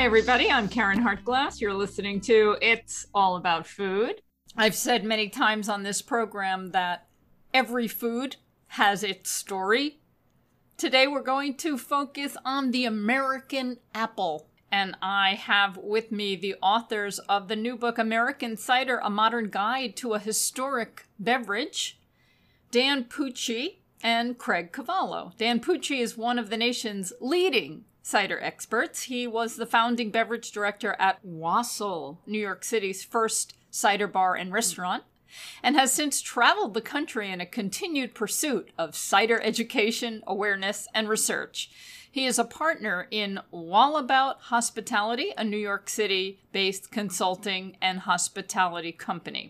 everybody. I'm Karen Hartglass. You're listening to It's All About Food. I've said many times on this program that every food has its story. Today we're going to focus on the American apple. And I have with me the authors of the new book, American Cider, A Modern Guide to a Historic Beverage, Dan Pucci and Craig Cavallo. Dan Pucci is one of the nation's leading cider experts. He was the founding beverage director at Wassail, New York City's first cider bar and restaurant, and has since traveled the country in a continued pursuit of cider education, awareness, and research. He is a partner in Wallabout Hospitality, a New York City-based consulting and hospitality company.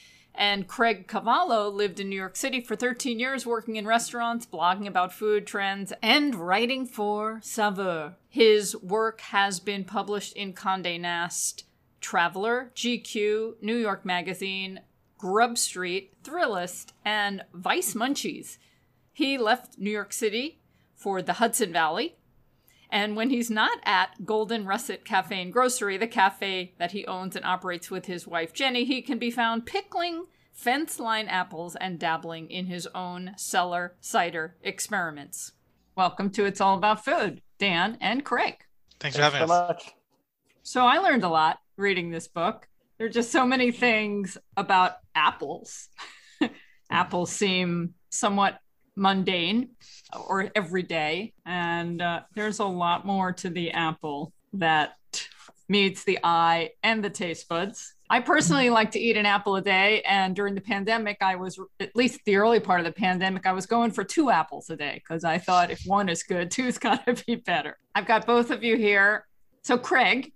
And Craig Cavallo lived in New York City for 13 years, working in restaurants, blogging about food trends, and writing for Saveur. His work has been published in Condé Nast, Traveler, GQ, New York Magazine, Grub Street, Thrillist, and Vice Munchies. He left New York City for the Hudson Valley. And when he's not at Golden Russet Cafe and Grocery, the cafe that he owns and operates with his wife Jenny, he can be found pickling fence line apples and dabbling in his own cellar cider experiments. Welcome to It's All About Food, Dan and Craig. Thanks for having us. Much. So I learned a lot reading this book. There are just so many things about apples. Apples seem somewhat mundane or everyday, and there's a lot more to the apple that meets the eye and the taste buds. I personally like to eat an apple a day, and during the pandemic, I was, at least the early part of the pandemic, I was going for 2 apples a day because I thought if one is good, 2's got to be better. I've got both of you here. So Craig,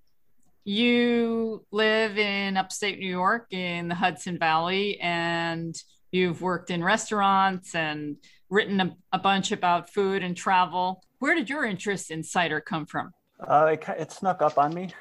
you live in upstate New York in the Hudson Valley, and you've worked in restaurants and written a bunch about food and travel. Where did your interest in cider come from? It snuck up on me.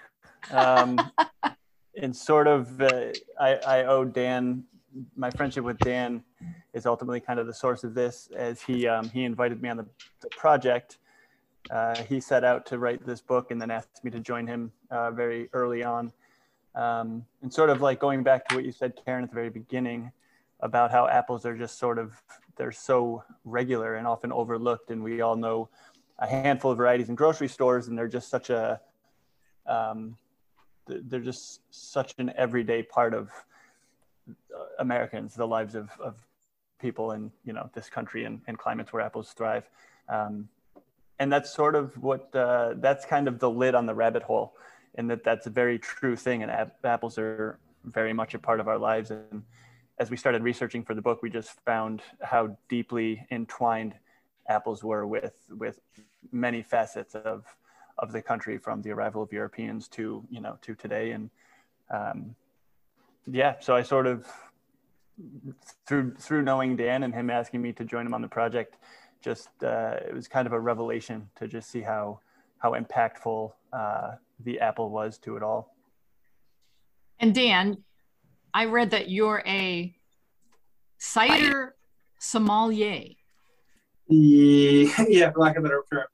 And sort of, I owe Dan, my friendship with Dan is ultimately kind of the source of this, as he invited me on the project. He set out to write this book and then asked me to join him very early on. And sort of like going back to what you said, Karen, at the very beginning, about how apples are just sort of, they're so regular and often overlooked. And we all know a handful of varieties in grocery stores, and they're just such a, they're just such an everyday part of Americans, the lives of people in, this country and climates where apples thrive. And that's sort of what, that's kind of the lid on the rabbit hole, and that's a very true thing. And apples are very much a part of our lives. And as we started researching for the book, we just found how deeply entwined apples were with many facets of the country, from the arrival of Europeans to today. And so I sort of, through knowing Dan and him asking me to join him on the project, just it was kind of a revelation to just see how impactful the apple was to it all. And Dan, I read that you're a cider sommelier. Yeah, for lack of a better term.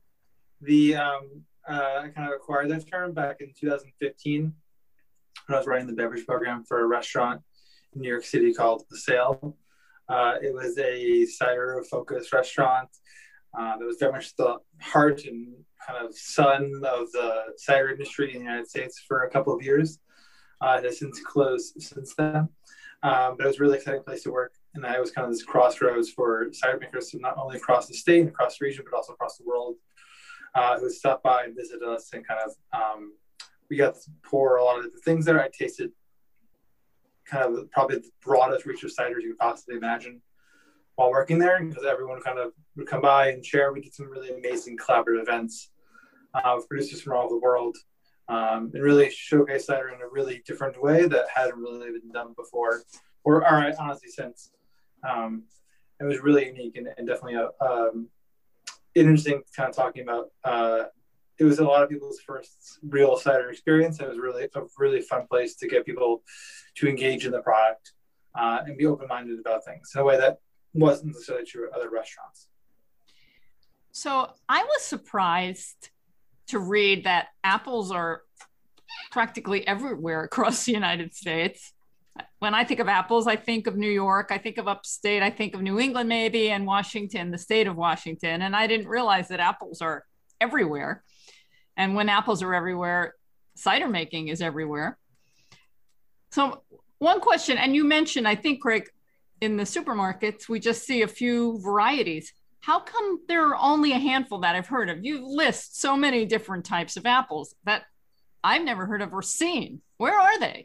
I kind of acquired that term back in 2015 when I was writing the beverage program for a restaurant in New York City called The Sale. It was a cider-focused restaurant that was very much the heart and kind of sun of the cider industry in the United States for a couple of years. It has since closed since then. But it was a really exciting place to work. And I was kind of this crossroads for cider makers to not only across the state and across the region, but also across the world. Who would stop by and visit us, and kind of, we got to pour a lot of the things there. I tasted kind of probably the broadest reach of ciders you could possibly imagine while working there, because everyone kind of would come by and share. We did some really amazing collaborative events with producers from all over the world, and really showcase cider in a really different way that hadn't really been done before, or honestly since. It was really unique and definitely interesting kind of talking about. It was a lot of people's first real cider experience. It was really a really fun place to get people to engage in the product and be open-minded about things in a way that wasn't necessarily true at other restaurants. So I was surprised to read that apples are practically everywhere across the United States. When I think of apples, I think of New York, I think of upstate, I think of New England maybe, and Washington, the state of Washington. And I didn't realize that apples are everywhere. And when apples are everywhere, cider making is everywhere. So one question, and you mentioned, I think, Craig, in the supermarkets, we just see a few varieties. How come there are only a handful that I've heard of? You list so many different types of apples that I've never heard of or seen. Where are they?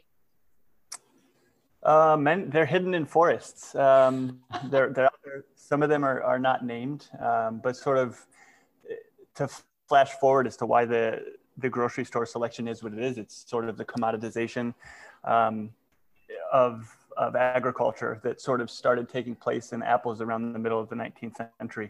They're hidden in forests. They're out there. Some of them are not named, but sort of to flash forward as to why the grocery store selection is what it is. It's sort of the commoditization of agriculture that sort of started taking place in apples around the middle of the 19th century.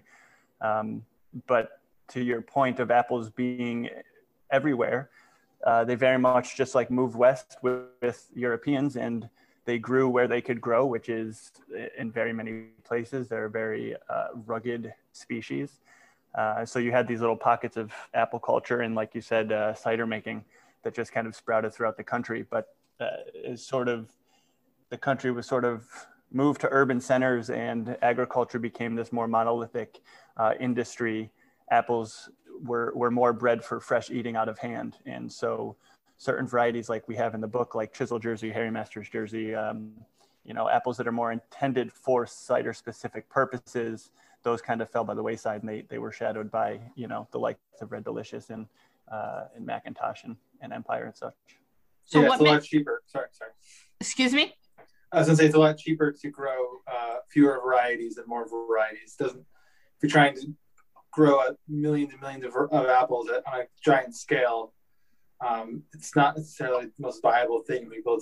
But to your point of apples being everywhere, they very much just like moved west with Europeans, and they grew where they could grow, which is in very many places. They're a very rugged species. So you had these little pockets of apple culture and, like you said, cider making that just kind of sprouted throughout the country. But is sort of the country was sort of moved to urban centers and agriculture became this more monolithic industry. Apples were more bred for fresh eating out of hand. And so certain varieties like we have in the book, like Chisel Jersey, Harry Masters Jersey, apples that are more intended for cider specific purposes, those kind of fell by the wayside, and they were shadowed by, the likes of Red Delicious and Macintosh and Empire and such. So yeah, it's a lot cheaper. Sorry. Excuse me? I was gonna say it's a lot cheaper to grow fewer varieties than more varieties. If you're trying to grow millions and millions of apples on a giant scale, it's not necessarily the most viable thing for people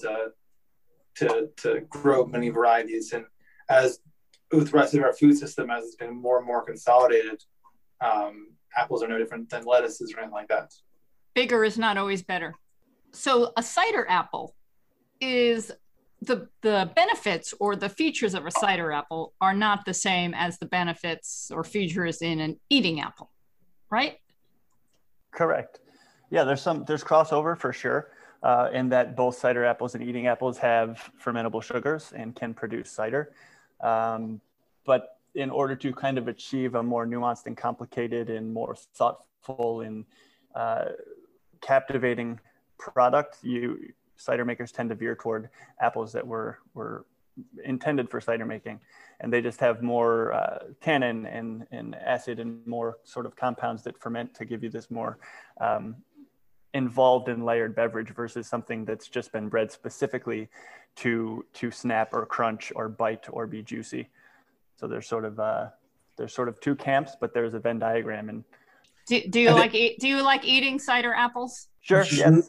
to grow many varieties. And as with the rest of our food system, as it's been more and more consolidated, apples are no different than lettuces or anything like that. Bigger is not always better. So a cider apple is the benefits or the features of a cider apple are not the same as the benefits or features in an eating apple, right? Correct. Yeah, there's crossover for sure, in that both cider apples and eating apples have fermentable sugars and can produce cider. But in order to kind of achieve a more nuanced and complicated and more thoughtful and captivating product, cider makers tend to veer toward apples that were intended for cider making, and they just have more tannin and acid and more sort of compounds that ferment to give you this more involved and layered beverage versus something that's just been bred specifically to snap or crunch or bite or be juicy. So there's sort of two camps, but there's a Venn diagram. And do you like eating cider apples? Sure. Yes.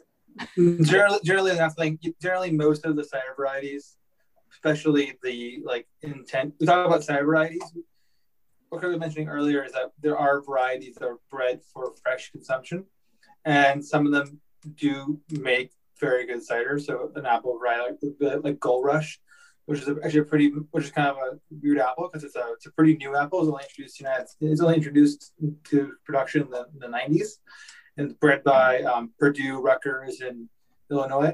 Generally most of the cider varieties, especially the intent. We talk about cider varieties. What I was mentioning earlier is that there are varieties that are bred for fresh consumption, and some of them do make very good cider. So an apple variety like Gold Rush, which is actually which is kind of a weird apple because it's a pretty new apple. It's only introduced to production in the 90s, and bred by Purdue, Rutgers in Illinois.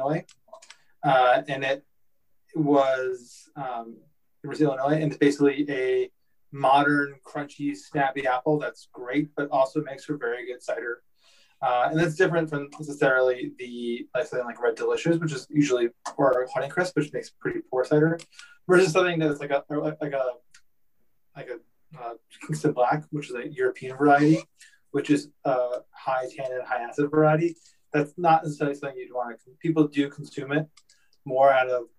And it was Illinois, and it's basically a modern, crunchy, snappy apple that's great, but also makes for very good cider. And that's different from necessarily something like Red Delicious, which is usually, or Honeycrisp, which makes pretty poor cider, versus something that's like a Kingston Black, which is a European variety, which is a high tannin, high acid variety. That's not necessarily something you'd want to. People do consume it more out of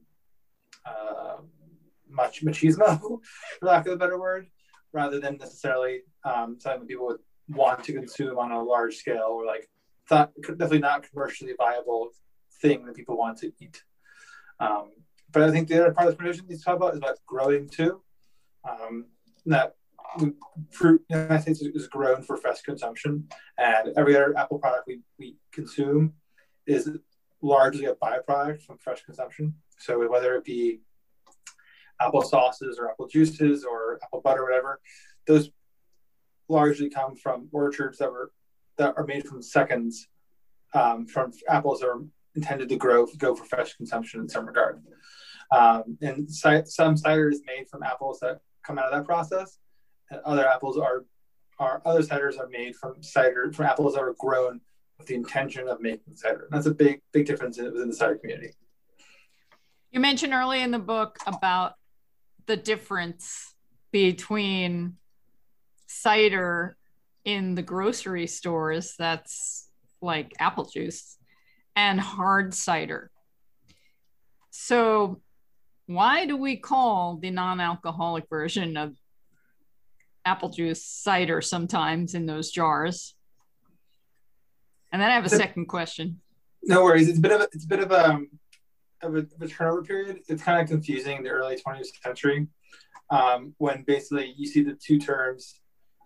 machismo, for lack of a better word, rather than necessarily something that people would want to consume on a large scale, or definitely not commercially viable thing that people want to eat. But I think the other part of the presentation we talk about is about growing too. That fruit in the United States is grown for fresh consumption, and every other apple product we consume is largely a byproduct from fresh consumption. So whether it be apple sauces or apple juices or apple butter, or whatever, those largely come from orchards that are made from seconds from apples that are intended to go for fresh consumption in some regard. And some cider is made from apples that come out of that process, and other ciders are made from apples that are grown with the intention of making cider. And that's a big difference within the cider community. You mentioned early in the book about the difference between cider in the grocery stores, that's like apple juice, and hard cider. So why do we call the non-alcoholic version of apple juice cider sometimes in those jars? And then I have a second question. No worries. It's a bit of a turnover period. It's kind of confusing in the early 20th century, when basically you see the two terms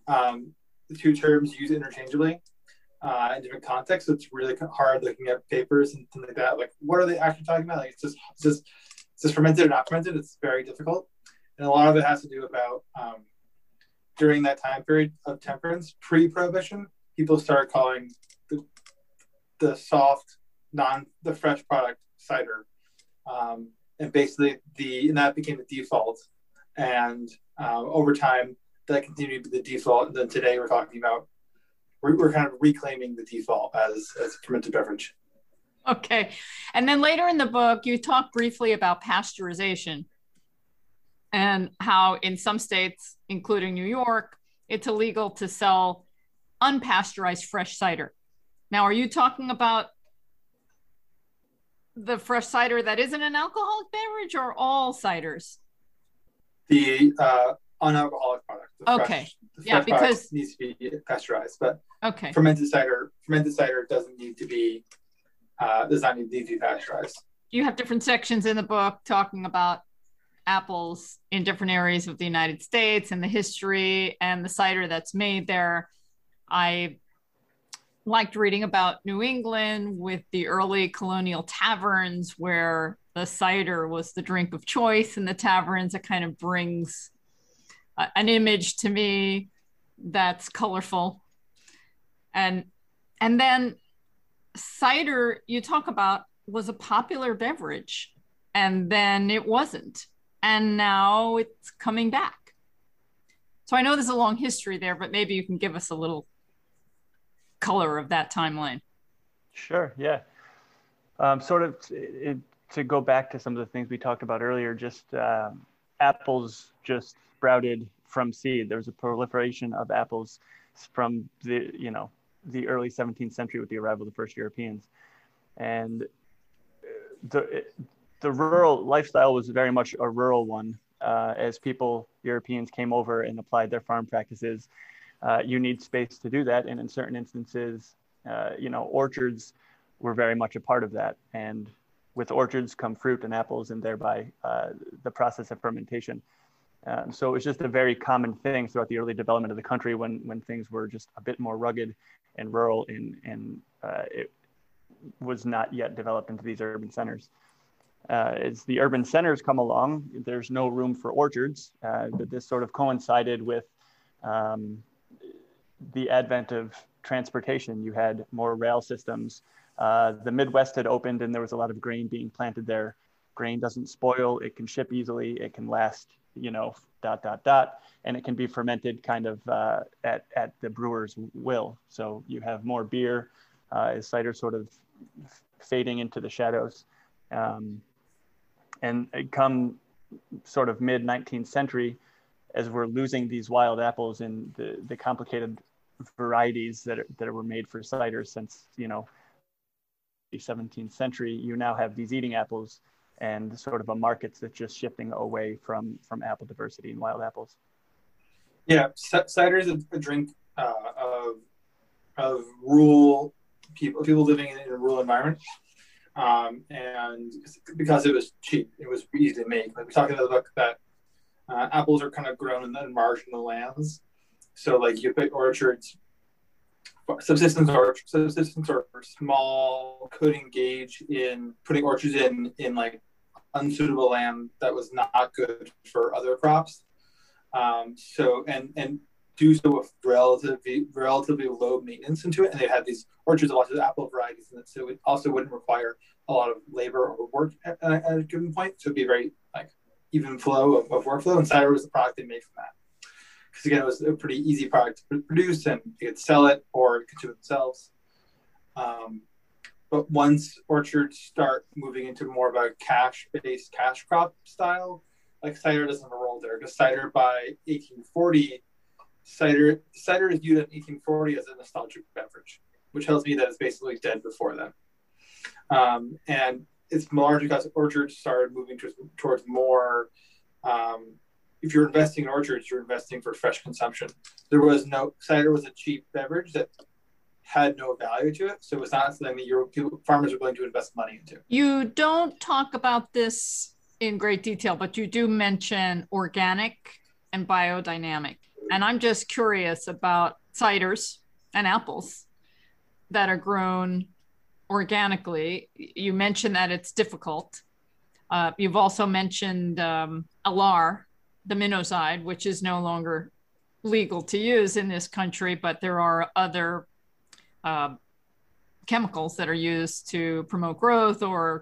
used interchangeably in different contexts. So it's really hard looking at papers and things like that. Like, what are they actually talking about? Like, it's just fermented or not fermented. It's very difficult, and a lot of it has to do about during that time period of temperance, pre-prohibition, people started calling the soft, the fresh product cider. And basically and that became the default. And over time, that continued to be the default. And then today we're talking about, we're kind of reclaiming the default as a fermented beverage. Okay. And then later in the book, you talk briefly about pasteurization and how in some states, including New York, it's illegal to sell unpasteurized fresh cider. Now, are you talking about the fresh cider that isn't an alcoholic beverage, or all ciders? The unalcoholic product. Okay. Because needs to be pasteurized, but okay. Fermented cider doesn't need to be does not need to be pasteurized. You have different sections in the book talking about apples in different areas of the United States and the history and the cider that's made there. I liked reading about New England with the early colonial taverns where the cider was the drink of choice in the taverns. It kind of brings an image to me that's colorful. And then cider, you talk about, was a popular beverage, and then it wasn't. And now it's coming back. So I know there's a long history there, but maybe you can give us a little color of that timeline. Sure, yeah. To go back to some of the things we talked about earlier, just apples just sprouted from seed. There was a proliferation of apples from the early 17th century with the arrival of the first Europeans. And the rural lifestyle was very much a rural one. As Europeans came over and applied their farm practices, you need space to do that. And in certain instances, orchards were very much a part of that. And with orchards come fruit and apples, and thereby the process of fermentation. So it was just a very common thing throughout the early development of the country when things were just a bit more rugged and rural, and it was not yet developed into these urban centers. As the urban centers come along, there's no room for orchards. But this sort of coincided with the advent of transportation. You had more rail systems. The Midwest had opened, and there was a lot of grain being planted there. Grain doesn't spoil. It can ship easily. It can last, and it can be fermented kind of at the brewer's will. So you have more beer as cider sort of fading into the shadows. And come sort of mid-19th century, as we're losing these wild apples and the complicated varieties that were made for cider since, the 17th century, you now have these eating apples and sort of a market that's just shifting away from apple diversity and wild apples. Yeah, cider is a drink of rural people living in a rural environment. And because it was cheap, it was easy to make. Like we talked in the book that apples are kind of grown in marginal lands. So like you pick orchards, subsistence or small could engage in putting orchards in like unsuitable land that was not good for other crops. So and do so with relatively low maintenance into it, and they had these orchards of lots of apple varieties in it, so it also wouldn't require a lot of labor or work at a given point. So it'd be very like even flow of workflow, and cider was the product they made from that. Because again, it was a pretty easy product to produce, and they could sell it or consume it themselves. But once orchards start moving into more of a cash-based cash crop style, like cider doesn't have a role there. Because cider by 1840, cider is viewed in 1840 as a nostalgic beverage, which tells me that it's basically dead before then. And it's largely because orchards started moving towards more. If you're investing in orchards, you're investing for fresh consumption. Cider was a cheap beverage that had no value to it, so it's not something that farmers are willing to invest money into. You don't talk about this in great detail, but you do mention organic and biodynamic. And I'm just curious about ciders and apples that are grown organically. You mentioned that it's difficult. You've also mentioned Alar, the minoside, which is no longer legal to use in this country, but there are other chemicals that are used to promote growth or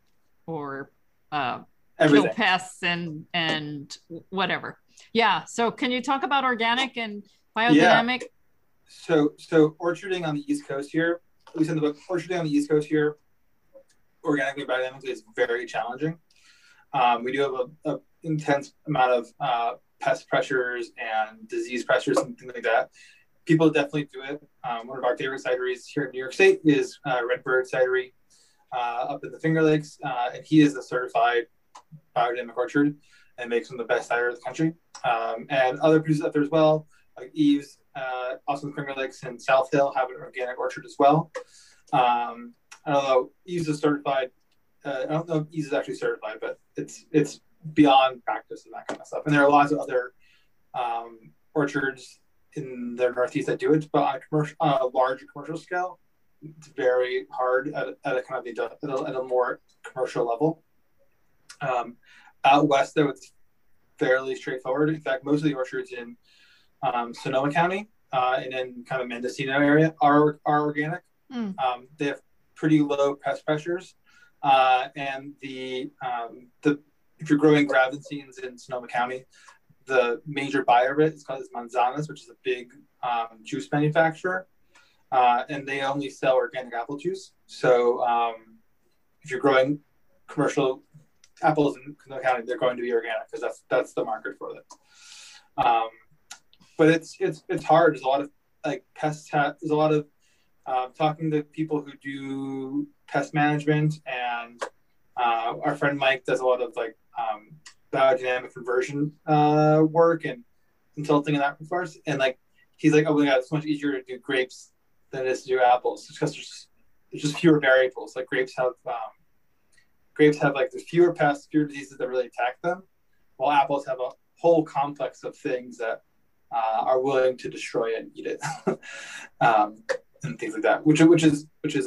kill pests and whatever. Yeah. So can you talk about organic and biodynamic? Yeah. So orcharding on the East Coast here, at least in the book, orcharding on the East Coast here, organically and biodynamically is very challenging. We do have a intense amount of pest pressures and disease pressures and things like that. People definitely do it. One of our favorite cideries here in New York State is Redbird Cidery up in the Finger Lakes, and he is a certified biodynamic orchard and makes some of the best cider in the country. And other producers up there as well, like Eves, also in the Finger Lakes and South Hill, have an organic orchard as well. I don't know, Eves is certified. I don't know if Eves is actually certified, but it's beyond practice and that kind of stuff. And there are lots of other orchards in the Northeast that do it, but on a larger commercial scale, it's very hard at a kind of at a more commercial level. Out west, though, it's fairly straightforward. In fact, most of the orchards in Sonoma County and in kind of Mendocino area are organic. They have pretty low pest pressures, and if you're growing Gravenenes in Sonoma County, the major buyer of it is called Manzanas, which is a big juice manufacturer, and they only sell organic apple juice. So if you're growing commercial apples in Sonoma County, they're going to be organic because that's the market for it. But it's hard. There's a lot of pests. There's a lot of talking to people who do pest management, and our friend Mike does a lot of biodynamic conversion work and consulting in that for us. And he's like, oh my god, it's much easier to do grapes than it is to do apples, just because there's just fewer variables. Like grapes have there's fewer pests, fewer diseases that really attack them, while apples have a whole complex of things that are willing to destroy it and eat it, and things like that. Which is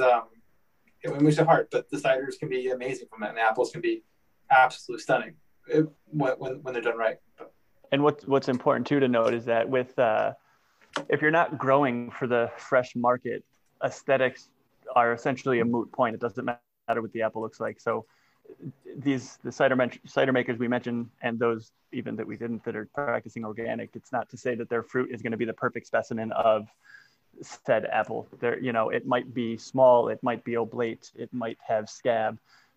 it makes it hard, but the ciders can be amazing from that, and the apples can be absolutely stunning when they're done right. And what's important too to note is that with if you're not growing for the fresh market, aesthetics are essentially a moot point. It doesn't matter what the apple looks like. So the cider makers we mentioned, and those even that we didn't, that are practicing organic, it's not to say that their fruit is going to be the perfect specimen of said apple. There, it might be small, it might be oblate, it might have scab,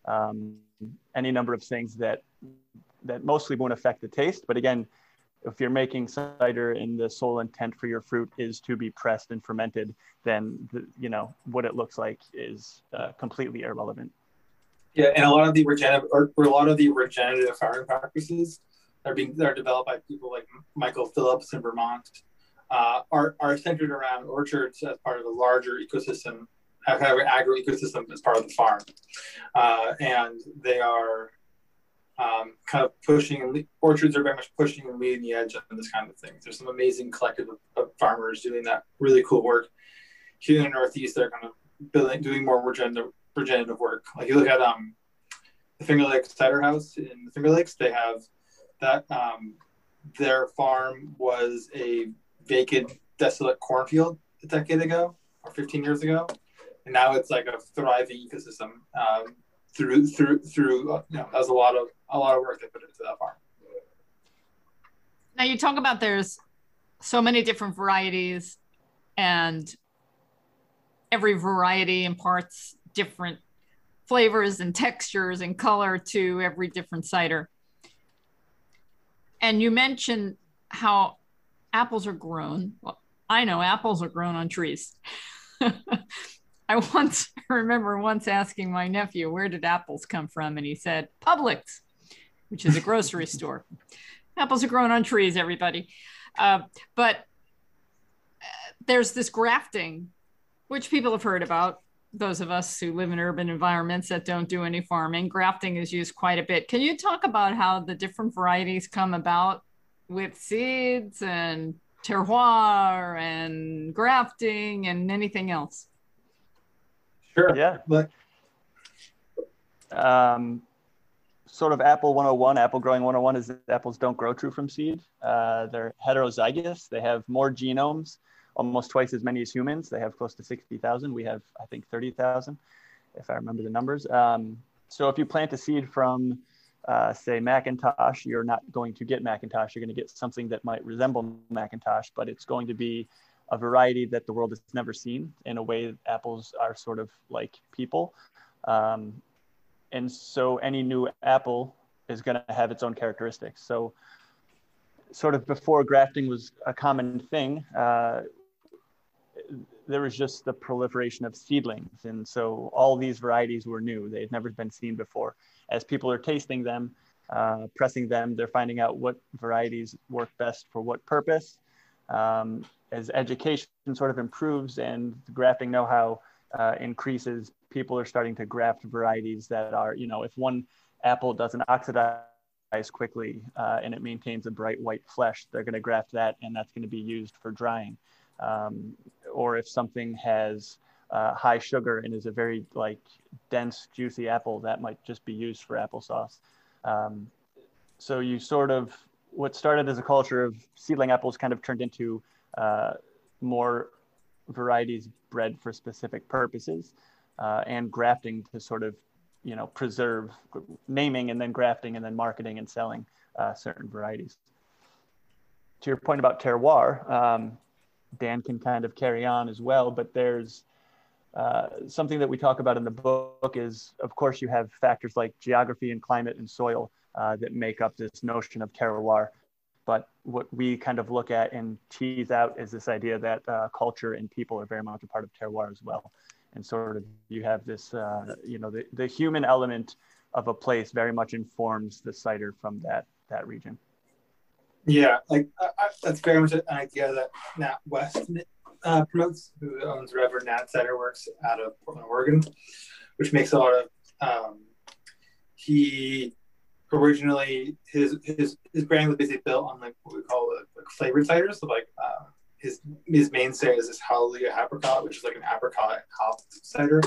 any number of things that mostly won't affect the taste. But again, if you're making cider and the sole intent for your fruit is to be pressed and fermented, then what it looks like is completely irrelevant. Yeah, and a lot of the regenerative farming practices that are developed by people like Michael Phillips in Vermont are centered around orchards as part of a larger ecosystem, have an agro-ecosystem as part of the farm. And they are kind of orchards are very much pushing and leading the edge on this kind of thing. There's some amazing collective of farmers doing that really cool work. Here in the Northeast, they're kind of doing more regenerative work. Like you look at the Finger Lakes Cider House in the Finger Lakes, they have that their farm was a vacant, desolate cornfield a decade ago or 15 years ago, and now it's like a thriving ecosystem. Through that was a lot of work they put into that farm. Now you talk about there's so many different varieties, and every variety imparts different flavors and textures and color to every different cider. And you mentioned how apples are grown. Well, I know apples are grown on trees. I remember once asking my nephew, where did apples come from? And he said, Publix, which is a grocery store. Apples are grown on trees, everybody. But there's this grafting, which people have heard about. Those of us who live in urban environments that don't do any farming, grafting is used quite a bit. Can you talk about how the different varieties come about with seeds and terroir and grafting and anything else? Sure. Yeah. But sort of apple 101, apple growing 101 is that apples don't grow true from seed. They're heterozygous. They have more genomes, almost twice as many as humans. They have close to 60,000. We have, I think, 30,000, if I remember the numbers. So if you plant a seed from, say, Macintosh, you're not going to get Macintosh. You're going to get something that might resemble Macintosh, but it's going to be a variety that the world has never seen. In a way, apples are sort of like people. And so any new apple is going to have its own characteristics. So sort of before grafting was a common thing, there was just the proliferation of seedlings. And so all these varieties were new. They had never been seen before. As people are tasting them, pressing them, they're finding out what varieties work best for what purpose. As education sort of improves and the grafting know-how increases, people are starting to graft varieties that are, if one apple doesn't oxidize quickly and it maintains a bright white flesh, they're going to graft that, and that's going to be used for drying. Or if something has high sugar and is a very dense, juicy apple, that might just be used for applesauce. So you sort of, what started as a culture of seedling apples kind of turned into more varieties bred for specific purposes, and grafting to sort of, preserve, naming and then grafting and then marketing and selling certain varieties. To your point about terroir, Dan can kind of carry on as well, but there's something that we talk about in the book is, of course, you have factors like geography and climate and soil that make up this notion of terroir. But what we kind of look at and tease out is this idea that culture and people are very much a part of terroir as well. And sort of you have this, the human element of a place very much informs the cider from that region. Yeah, that's very much an idea that Nat West promotes, who owns Reverend Nat Cider Works out of Portland, Oregon, which makes a lot of, he originally, his brand was basically built on what we call flavored ciders. So his mainstay is this Hallelujah Apricot, which is like an apricot hop cider.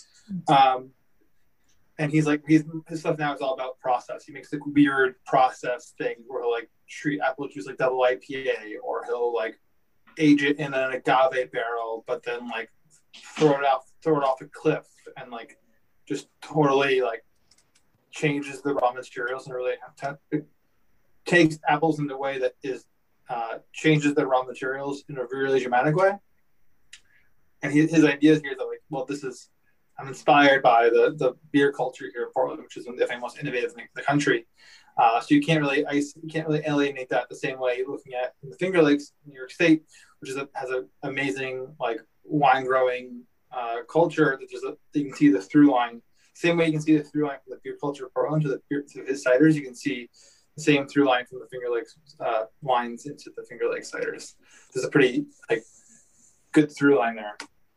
And his stuff now is all about process. He makes weird process things where he'll treat apple juice like double IPA, or he'll age it in an agave barrel, but then throw it off a cliff, and just totally changes the raw materials and really it takes apples in a way that is changes the raw materials in a really dramatic way. And his ideas here is this is, I'm inspired by the beer culture here in Portland, which is one of the most innovative in the country. So you can't really alienate that the same way you're looking at in the Finger Lakes, New York State, which has an amazing wine growing culture that you can see the through line. Same way you can see the through line from the beer culture of Portland to his ciders, you can see the same through line from the Finger Lakes wines into the Finger Lakes ciders. There's a pretty good through line there.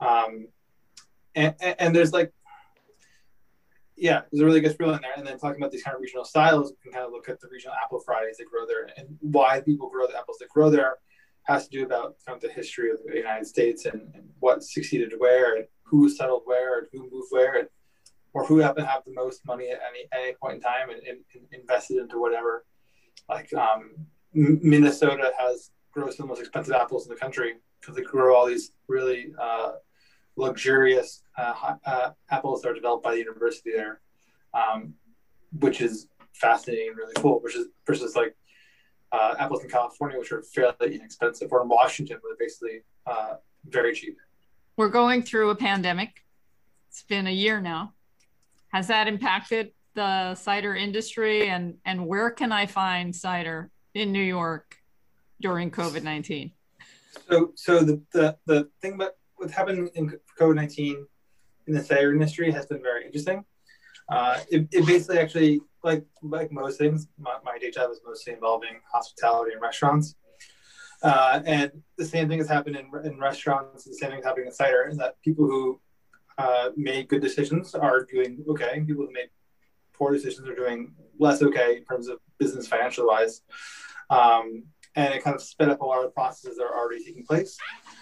And there's there's a really good through line there. And then talking about these kind of regional styles, we can kind of look at the regional apple varieties that grow there, and why people grow the apples that grow there has to do about the history of the United States and what succeeded where, and who settled where, and who moved where, or who happened to have the most money at any point in time and invested into whatever. Minnesota has grow some of the most expensive apples in the country because they grow all these really luxurious apples that are developed by the university there, which is fascinating and really cool. Which is versus like apples in California, which are fairly inexpensive, or in Washington, where they're basically very cheap. We're going through a pandemic. It's been a year now. Has that impacted the cider industry, and where can I find cider in New York during COVID-19? So the thing about what's happened in COVID-19 in the cider industry has been very interesting. It basically actually, like most things, my day job is mostly involving hospitality and restaurants. And the same thing has happened in restaurants, the same thing is happening in cider, is that people who made good decisions are doing okay. People who made poor decisions are doing less okay in terms of business financial wise. And it kind of sped up a lot of the processes that are already taking place.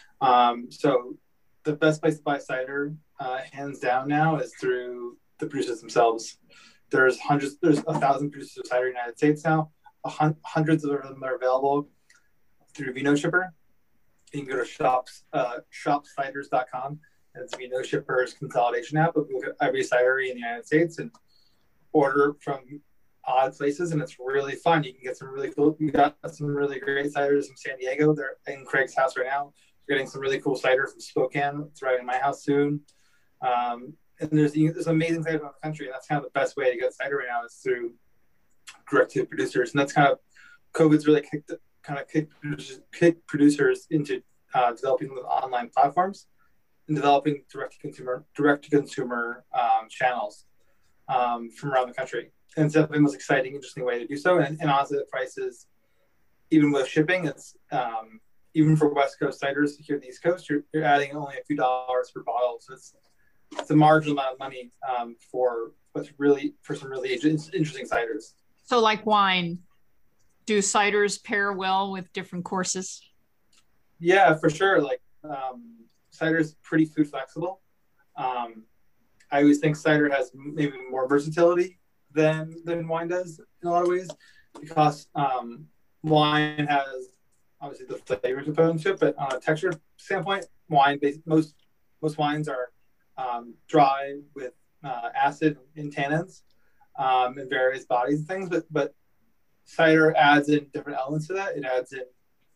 So the best place to buy cider, hands down now, is through the producers themselves. There's 1,000 producers of cider in the United States now. Hundreds of them are available through Vino Shipper. You can go to shopciders.com. It's Vino Shipper's consolidation app. But look at every cidery in the United States and order from odd places, and it's really fun. You can get some really cool. We got some really great ciders from San Diego. They're in Craig's house right now. We're getting some really cool cider from Spokane. It's right in my house soon. And there's amazing cider around the country, and that's kind of the best way to get cider right now is through direct to producers. And that's kind of COVID's really kicked producers into developing online platforms and developing direct to consumer channels from around the country. And it's definitely the most exciting, interesting way to do so. And honestly, the prices, even with shipping, it's even for West Coast ciders here in the East Coast, you're adding only a few dollars per bottle. So it's a marginal amount of money for some really interesting ciders. So like wine, do ciders pair well with different courses? Yeah, for sure. Like cider is pretty food flexible. I always think cider has maybe more versatility than wine does in a lot of ways, because wine has obviously the flavor component to it, but on a texture standpoint, most wines are dry with acid and tannins in various bodies and things, but cider adds in different elements to that. It adds in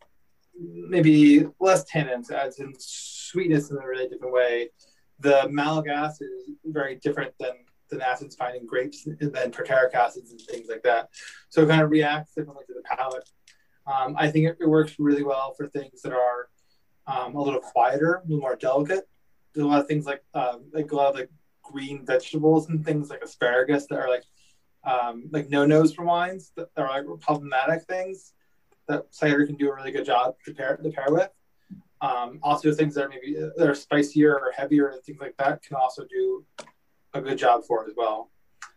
maybe less tannins, adds in sweetness in a really different way. The malic acid is very different than acids found in grapes and then tartaric acids and things like that. So it kind of reacts differently to the palate. I think it works really well for things that are a little quieter, a little more delicate. There's a lot of things like a lot of like green vegetables and things like asparagus that are like no-nos for wines that are like problematic things that cider can do a really good job to pair with. Also things that are spicier or heavier and things like that can also do a good job for it as well.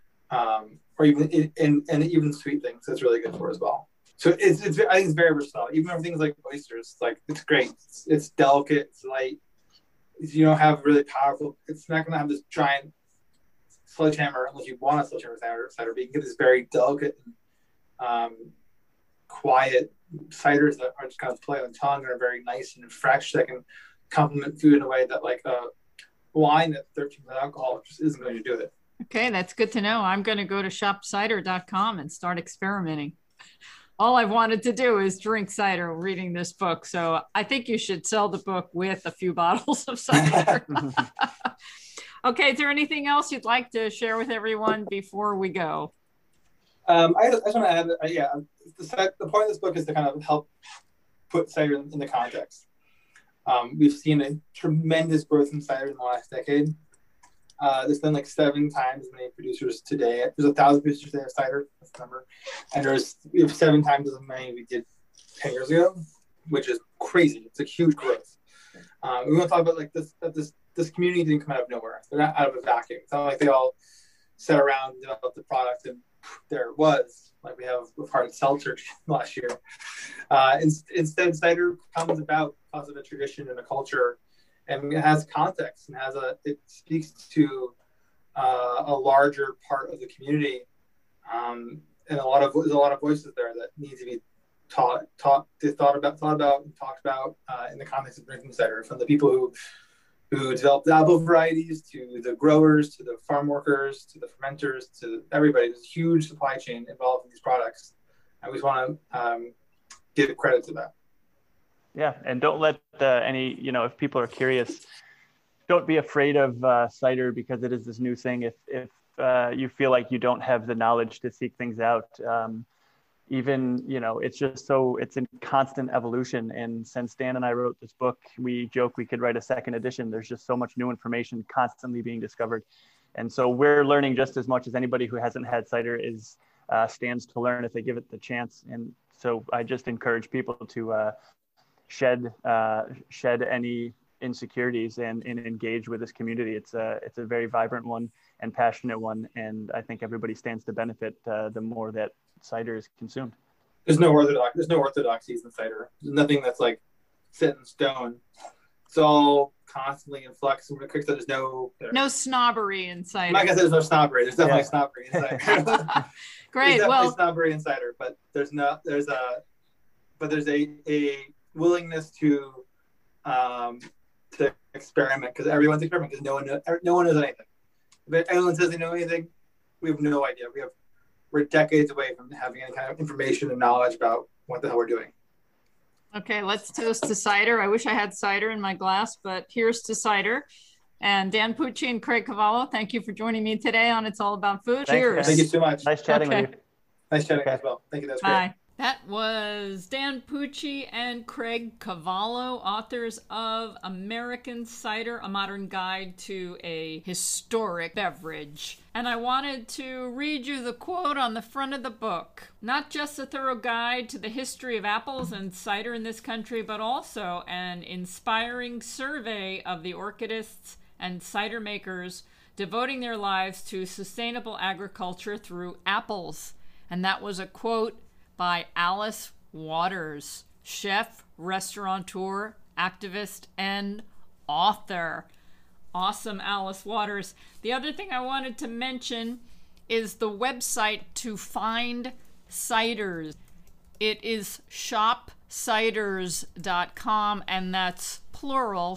Or even even sweet things it's really good for as well. So I think it's very versatile. Even for things like oysters, like it's great. It's delicate, it's light. You don't have really powerful. It's not going to have this giant sledgehammer unless you want a sledgehammer cider. But you can get this very delicate, quiet ciders that are just kind of play on the tongue and are very nice and fresh that can complement food in a way that like a wine at 13% alcohol just isn't going to do it. Okay, that's good to know. I'm going to go to shopcider.com and start experimenting. All I've wanted to do is drink cider reading this book. So I think you should sell the book with a few bottles of cider. Okay, is there anything else you'd like to share with everyone before we go? I just want to add, the point of this book is to kind of help put cider in the context. We've seen a tremendous growth in cider in the last decade. There's been like 7 times as many producers today. There's 1,000 producers today of cider, that's the number. And we have 7 times as many we did 10 years ago, which is crazy. It's a huge growth. We want to talk about like this community didn't come out of nowhere. They're not out of a vacuum. It's not like they all sat around and developed the product and there it was, like we have with hard seltzer last year. Instead, cider comes about because of a tradition and a culture, and it has context and it speaks to a larger part of the community, and there's a lot of voices there that need to be thought about and talked about in the context of drinking cider, from the people who developed the apple varieties to the growers to the farm workers to the fermenters to everybody. There's a huge supply chain involved in these products. I always want to give credit to that. Yeah, and don't let if people are curious, don't be afraid of cider because it is this new thing. If you feel like you don't have the knowledge to seek things out, it's in constant evolution. And since Dan and I wrote this book, we joke we could write a second edition. There's just so much new information constantly being discovered. And so we're learning just as much as anybody who hasn't had cider stands to learn if they give it the chance. And so I just encourage people to shed any insecurities and engage with this community. It's a very vibrant one and passionate one, and I think everybody stands to benefit the more that cider is consumed. There's no orthodoxies in cider. There's nothing that's like set in stone. It's all constantly in flux. And there's no snobbery in cider. Like I said, there's no snobbery. There's definitely snobbery in cider. Great. There's snobbery in cider, but there's a willingness to experiment, because everyone's experimenting, because no one knows anything. If anyone says they know anything, we have no idea. We're decades away from having any kind of information and knowledge about what the hell we're doing. Okay, let's toast to cider. I wish I had cider in my glass, but here's to cider. And Dan Pucci and Craig Cavallo, thank you for joining me today on It's All About Food. Thanks, Cheers. Thank you so much. Nice chatting with you. Nice chatting as well. Thank you. That's great. Bye. That was Dan Pucci and Craig Cavallo, authors of American Cider, A Modern Guide to a Historic Beverage. And I wanted to read you the quote on the front of the book. Not just a thorough guide to the history of apples and cider in this country, but also an inspiring survey of the orchardists and cider makers devoting their lives to sustainable agriculture through apples. And that was a quote by Alice Waters, chef, restaurateur, activist, and author. Awesome, Alice Waters. The other thing I wanted to mention is the website to find ciders. It is shopciders.com, and that's plural,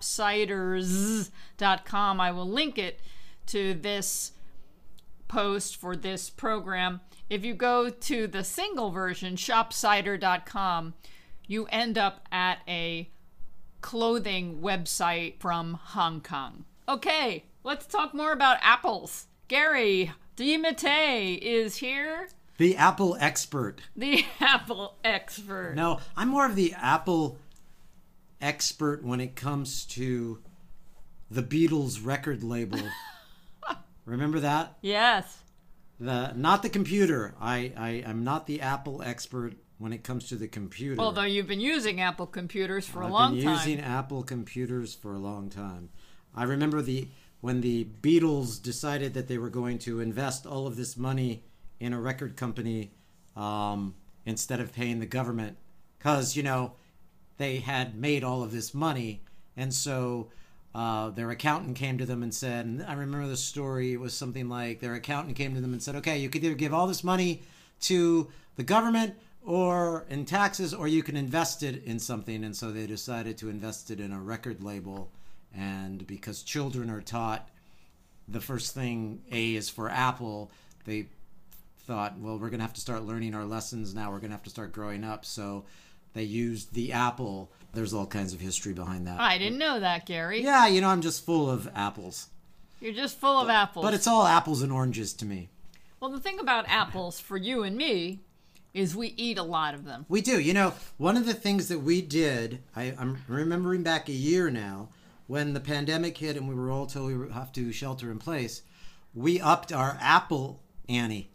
shopciders.com. I will link it to this post for this program. If you go to the single version, shopcider.com, you end up at a clothing website from Hong Kong. Okay, let's talk more about apples. Gary DeMattei is here. The apple expert. The apple expert. No, I'm more of the apple expert when it comes to the Beatles record label. Remember that? Yes. Not the computer. I'm not the Apple expert when it comes to the computer. Although you've been using Apple computers for a long time. I've been using Apple computers for a long time. I remember when the Beatles decided that they were going to invest all of this money in a record company instead of paying the government, because, they had made all of this money. And so their accountant came to them and said, and I remember the story, it was something like their accountant came to them and said, okay, you could either give all this money to the government or in taxes, or you can invest it in something. And so they decided to invest it in a record label. And because children are taught the first thing A is for Apple, they thought, well, we're going to have to start learning our lessons now. We're going to have to start growing up. So they used the apple. There's all kinds of history behind that. I didn't know that, Gary. Yeah, I'm just full of apples. You're just full of apples. But it's all apples and oranges to me. Well, the thing about apples for you and me is we eat a lot of them. We do. One of the things that we did, I'm remembering back a year now, when the pandemic hit and we were all told we would have to shelter in place, we upped our apple ante.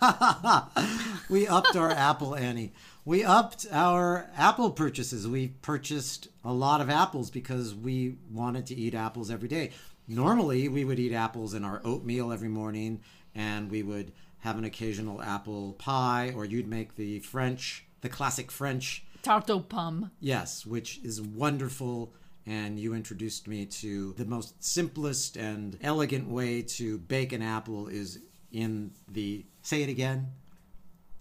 We upped our apple ante. We upped our apple purchases. We purchased a lot of apples because we wanted to eat apples every day. Normally, we would eat apples in our oatmeal every morning, and we would have an occasional apple pie, or you'd make the classic French tarte aux pommes. Yes, which is wonderful. And you introduced me to the most simplest and elegant way to bake an apple is in the, say it again.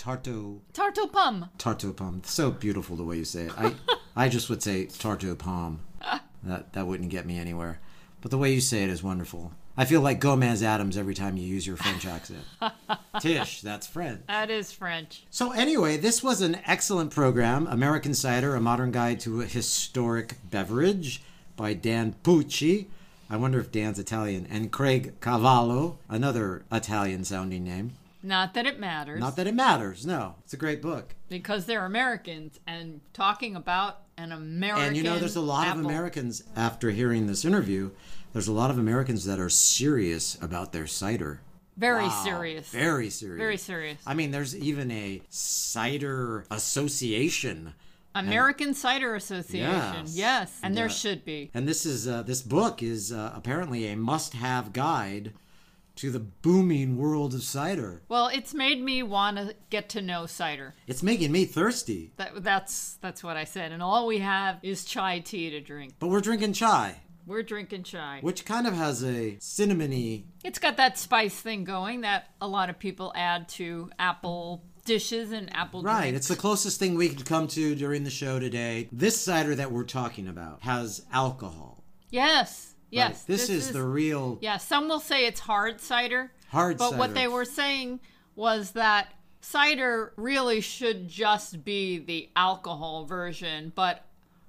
Tarto pum. Tarto pom. So beautiful the way you say it. I just would say tarto pom. That wouldn't get me anywhere. But the way you say it is wonderful. I feel like Gomez Adams every time you use your French accent. Tish, that's French. That is French. So anyway, this was an excellent program. American Cider, A Modern Guide to a Historic Beverage by Dan Pucci. I wonder if Dan's Italian. And Craig Cavallo, another Italian-sounding name. Not that it matters. Not that it matters, no. It's a great book. Because they're Americans and talking about an American And you know, there's a lot apple. of Americans, after hearing this interview, there's a lot of Americans that are serious about their cider. Very Wow. serious. Very serious. Very serious. I mean, there's even a cider association. American Cider Association. Yes. And there Yeah. should be. And this book is apparently a must-have guide to the booming world of cider. Well, it's made me want to get to know cider. It's making me thirsty. That's what I said. And all we have is chai tea to drink. But we're drinking chai, We're drinking chai. which kind of has a cinnamony. It's got that spice thing going that a lot of people add to apple dishes and apple Right, drinks. it's the closest thing we could come to during the show today. This cider that we're talking about has alcohol. Yes. Yes. Right. This is the real Yeah, some will say it's hard cider. hard But cider. what they were saying was that cider really should just be the alcohol version. But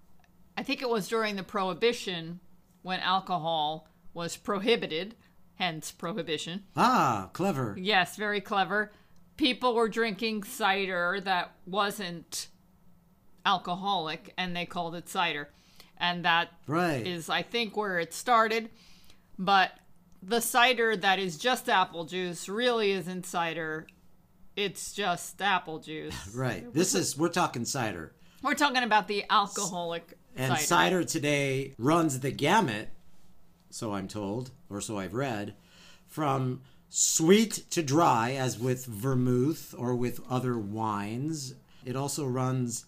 I think it was during the Prohibition when alcohol was prohibited, hence Prohibition. Ah, clever. Yes, very clever. People were drinking cider that wasn't alcoholic, and they called it cider. And that Right. is, I think, where it started. But the cider that is just apple juice really isn't cider. It's just apple juice. Right. We're talking cider. We're talking about the alcoholic And cider today runs the gamut, so I'm told, or so I've read, from sweet to dry, as with vermouth or with other wines. It also runs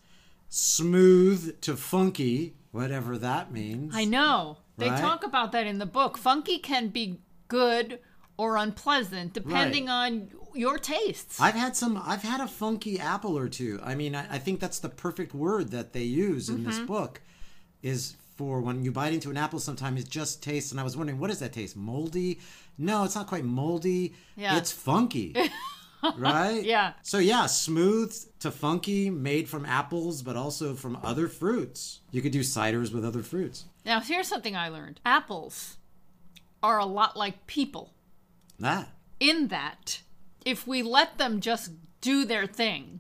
smooth to funky, whatever that means. I know. They Right? talk about that in the book. Funky can be good or unpleasant depending on your tastes. I've had a funky apple or two. I mean, I think that's the perfect word that they use in this book, is for when you bite into an apple, sometimes it just tastes, and I was wondering, what does that taste? Moldy? No, it's not quite moldy. Yeah. It's funky. Right? Yeah. So yeah, smooth to funky, made from apples, but also from other fruits. You could do ciders with other fruits. Now, here's something I learned. Apples are a lot like people Ah, in that if we let them just do their thing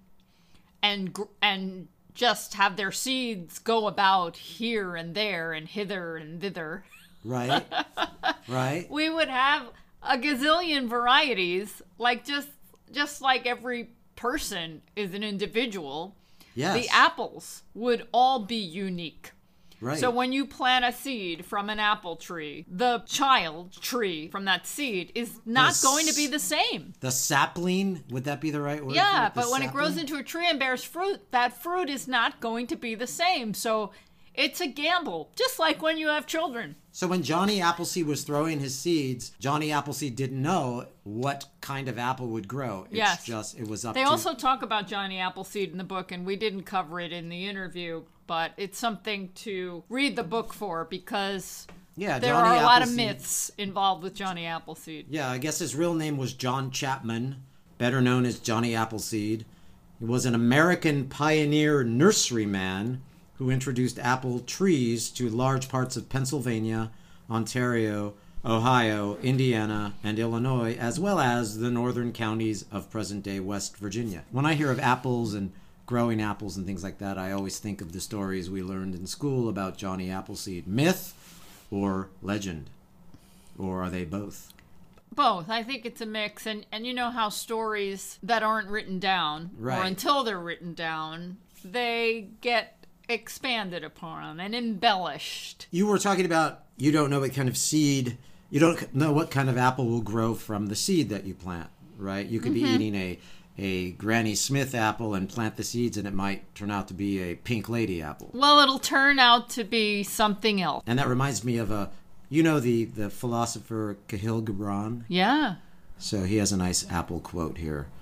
and just have their seeds go about here and there and hither and thither, right? Right? we would have a gazillion varieties, like just like every person is an individual. Yes. The apples would all be unique. Right. So when you plant a seed from an apple tree, the child tree from that seed is not going to be the same. The sapling, would that be the right word? Yeah, for it? The but when it grows sapling? into a tree and bears fruit, that fruit is not going to be the same. So it's a gamble, just like when you have children. So when Johnny Appleseed was throwing his seeds, Johnny Appleseed didn't know what kind of apple would grow. It's Yes. just, it was up They to... also talk about Johnny Appleseed in the book, and we didn't cover it in the interview, but it's something to read the book for because Yeah, there Johnny are a lot of Appleseed. myths involved with Johnny Appleseed. Yeah, I guess his real name was John Chapman, better known as Johnny Appleseed. He was an American pioneer nurseryman who introduced apple trees to large parts of Pennsylvania, Ontario, Ohio, Indiana, and Illinois, as well as the northern counties of present-day West Virginia. When I hear of apples and growing apples and things like that, I always think of the stories we learned in school about Johnny Appleseed. Myth or legend? Or are they both? Both. I think it's a mix. And you know how stories that aren't written down, Right. or until they're written down, they get expanded upon and embellished. You were talking about you don't know what kind of seed, you don't know what kind of apple will grow from the seed that you plant, right? You could be eating a Granny Smith apple and plant the seeds and it might turn out to be a Pink Lady apple. Well, it'll turn out to be something else. And that reminds me of the philosopher Kahlil Gibran. Yeah. So he has a nice apple quote here.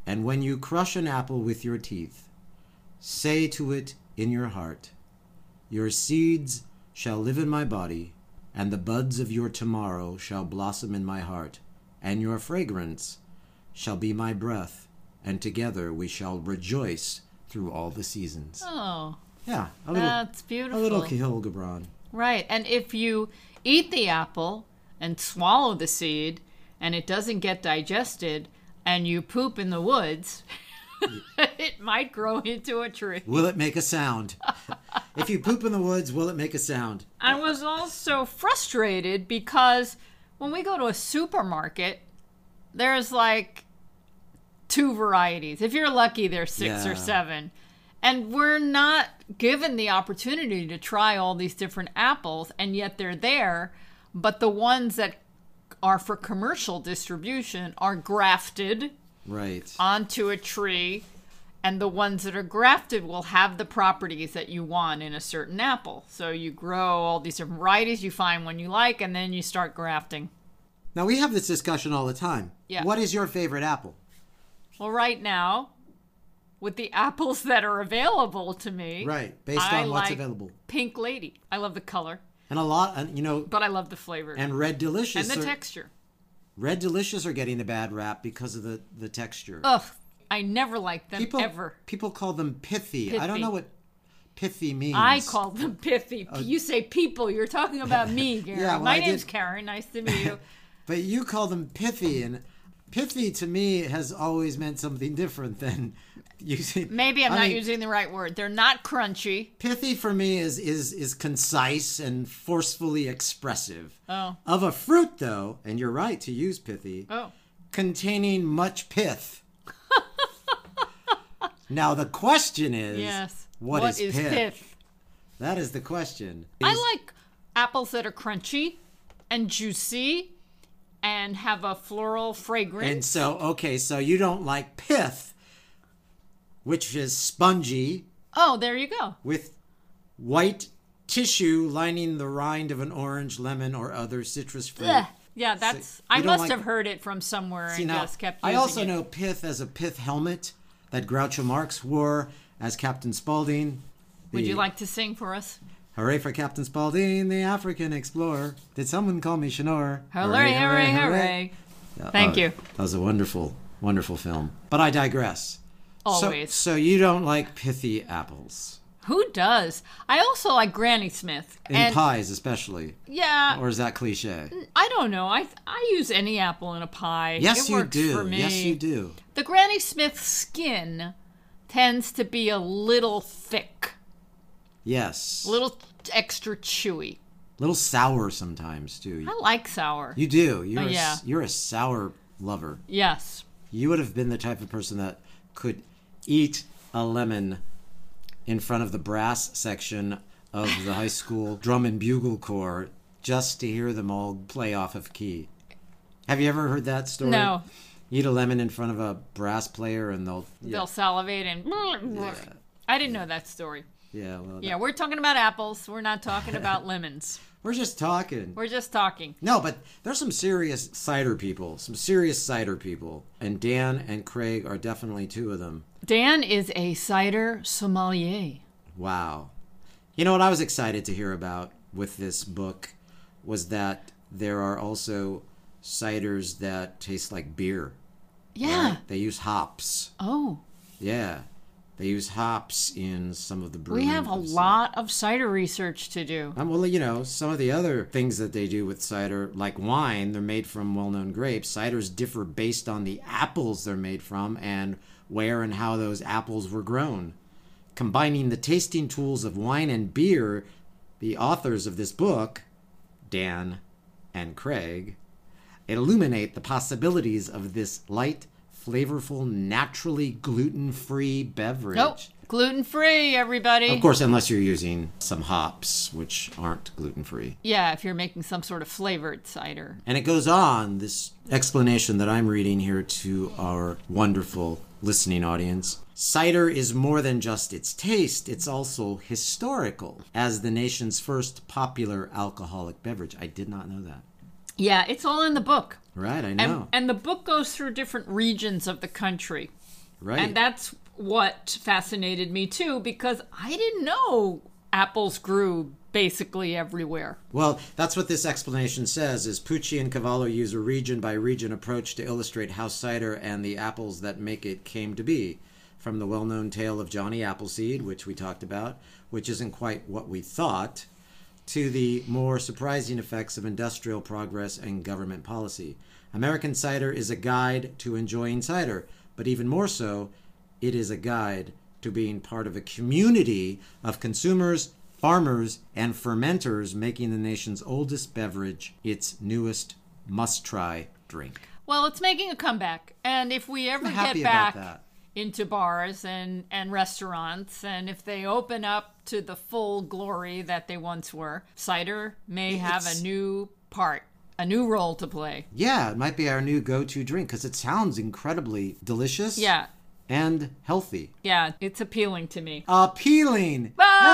And when you crush an apple with your teeth, say to it in your heart, your seeds shall live in my body, and the buds of your tomorrow shall blossom in my heart, and your fragrance shall be my breath, and together we shall rejoice through all the seasons. Oh, Yeah, that's beautiful. a little Kahlil Gibran. Right. And if you eat the apple and swallow the seed and it doesn't get digested and you poop in the woods, it might grow into a tree. Will it make a sound? If you poop in the woods, will it make a sound? I was also frustrated because when we go to a supermarket, there's like 2 varieties. If you're lucky, there's 6 or Yeah. 7. And we're not given the opportunity to try all these different apples, and yet they're there. But the ones that are for commercial distribution are grafted Right. onto a tree, and the ones that are grafted will have the properties that you want in a certain apple. So you grow all these different varieties, you find one you like, and then you start grafting. Now, we have this discussion all the time. Yeah. What is your favorite apple? Well, right now, with the apples that are available to me, Right, based I on what's like available. Pink Lady. I love the color, And a lot, and but I love the flavor and Red Delicious. and the texture. Red Delicious are getting the bad rap because of the texture. Ugh, I never liked them ever. People call them pithy. I don't Pithy. know what pithy means. I call them pithy. You say people, you're talking about me, Gary. Yeah, well, My I name's did- Karen. Nice to meet you. But you call them pithy, and pithy to me has always meant something different than using. Maybe I'm I not mean, using the right word. They're not crunchy. Pithy for me is concise and forcefully expressive. Oh. Of a fruit, though, and you're right to use pithy, Oh. containing much pith. Now the question is, Yes. what is pith? pith? That is the question. I like apples that are crunchy and juicy and have a floral fragrance. And so, okay, so you don't like pith, which is spongy Oh, there you go. with white tissue lining the rind of an orange, lemon, or other citrus fruit. Ugh. Yeah, that's. you I don't must like- have heard it from somewhere See, and now, just kept I using also it. know pith as a pith helmet that Groucho Marx wore as Captain Spaulding. Would The- you like to sing for us? Hooray for Captain Spaulding, the African explorer. Did someone call me Shanor? Hooray, hooray, hooray. Yeah, Thank you. That was a wonderful, wonderful film. But I digress. Always. So you don't like pithy apples. Who does? I also like Granny Smith. In And pies, especially. yeah, Or is that cliche? I don't know. I use any apple in a pie. Yes, it you works do. For me. Yes, you do. The Granny Smith skin tends to be a little thick, Yes. a little extra chewy. Little sour sometimes, too. I like sour. You do. You're, yeah. You're a sour lover. Yes. You would have been the type of person that could eat a lemon in front of the brass section of the high school drum and bugle corps just to hear them all play off of key. Have you ever heard that story? No. Eat a lemon in front of a brass player and they'll... They'll salivate and. I didn't know that story. Yeah, well, Yeah, we're talking about apples. We're not talking about lemons. we're just talking. We're just talking. No, but there's some serious cider people. And Dan and Craig are definitely 2 of them. Dan is a cider sommelier. Wow. You know what I was excited to hear about with this book was that there are also ciders that taste like beer. Yeah. Right? They use hops. Oh. Yeah. They use hops in some of the brewing. We have a of lot of cider research to do. Well, you know, some of the other things that they do with cider, like wine, they're made from well-known grapes. Ciders differ based on the apples they're made from and where and how those apples were grown. Combining the tasting tools of wine and beer, the authors of this book, Dan and Craig, illuminate the possibilities of this light, flavorful, naturally gluten-free beverage. Nope. Gluten-free, everybody. Of course, unless you're using some hops, which aren't gluten-free. Yeah, if you're making some sort of flavored cider. And it goes on, this explanation that I'm reading here to our wonderful listening audience. Cider is more than just its taste, it's also historical as the nation's first popular alcoholic beverage. I did not know that. Yeah, it's all in the book. Right, I know. And the book goes through different regions of the country. Right. And that's what fascinated me too, because I didn't know apples grew basically everywhere. Well, that's what this explanation says, is Pucci and Cavallo use a region-by-region approach to illustrate how cider and the apples that make it came to be. From the well-known tale of Johnny Appleseed, which we talked about, which isn't quite what we thought, to the more surprising effects of industrial progress and government policy. American cider is a guide to enjoying cider, but even more so, it is a guide to being part of a community of consumers, farmers, and fermenters, making the nation's oldest beverage its newest must-try drink. Well, it's making a comeback. And if we ever I'm happy get about back that. into bars and restaurants, and if they open up to the full glory that they once were, cider may have a new part, a new role to play. Yeah, it might be our new go-to drink because it sounds incredibly delicious. Yeah. And healthy. Yeah, it's appealing to me. Appealing.